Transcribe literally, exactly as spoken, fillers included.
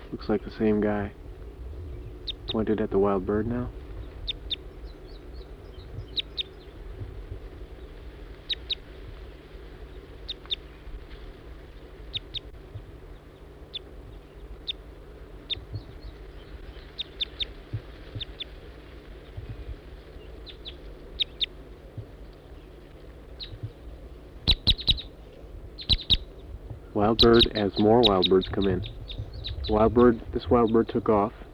Looks like the same guy. Pointed at the wild bird now. Wild bird as more wild birds come in. Wild bird, this wild bird took off.